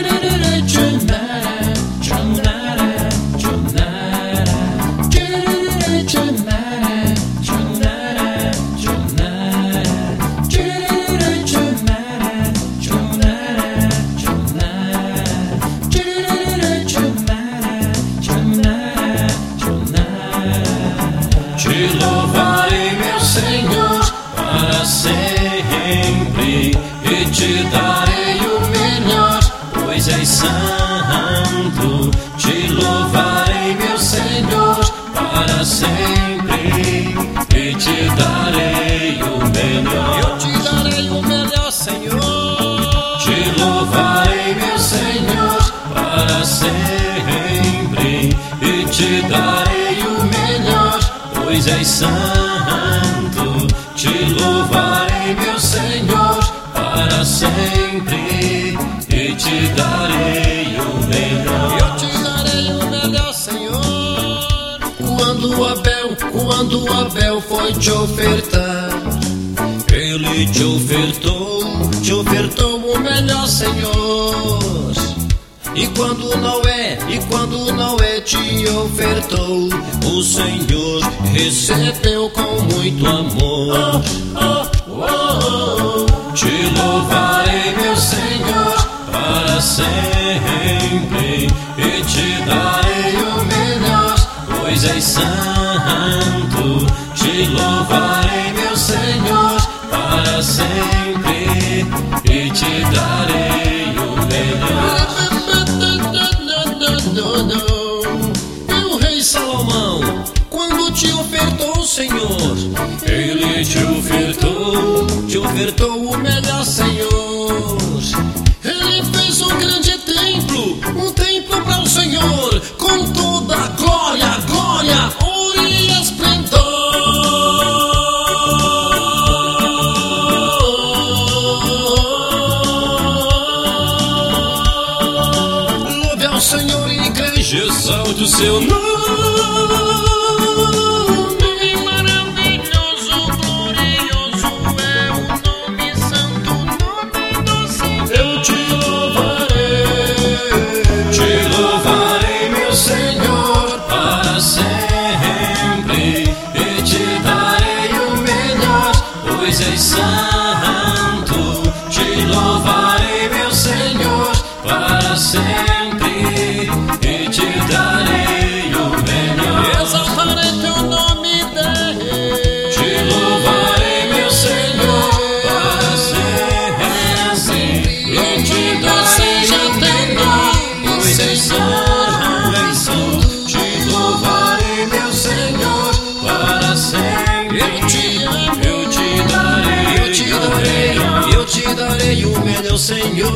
Te louvarei, meu Senhor, para sempre, e te darei o melhor, pois és santo. Te louvarei, meu Senhor, para sempre, e te darei o melhor. Eu te darei o melhor, Senhor. Te louvarei, meu Senhor, para sempre, e te darei o melhor, pois és santo. Te louvarei, meu Senhor, para sempre, e te darei o melhor. Eu te darei o melhor, Senhor. Quando Abel foi te ofertar, ele te ofertou o melhor, Senhor. E quando Noé te ofertou, o Senhor recebeu com muito amor. Te louvarei, meu Senhor, para sempre, e te darei o melhor, pois és santo. Te louvarei, meu Senhor, para sempre, e te darei o melhor. E o rei Salomão, quando te ofertou o Senhor, Ele te ofertou o melhor, Senhor. Ele fez um grande templo, para o Senhor, com toda a glória, ouro e esplendor. Louve ao Senhor, igreja, exalte o seu nome. Pois és santo. Te louvarei, meu Senhor, para sempre, e te darei o melhor. Exaltarei teu nome, Deus. Te louvarei, meu Senhor, para sempre, e te darei o melhor, pois és santo. Te louvarei, meu Senhor, para sempre. Eu te darei o melhor, Senhor.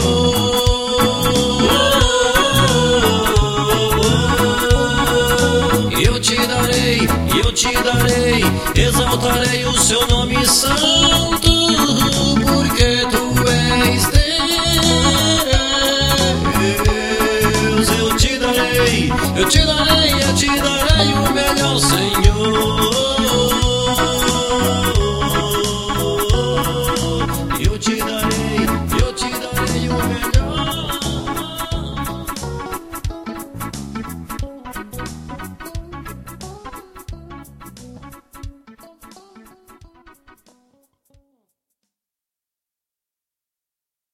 Eu te darei, exaltarei o seu nome santo.